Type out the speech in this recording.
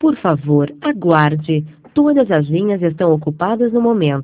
Por favor, aguarde. Todas as linhas estão ocupadas no momento.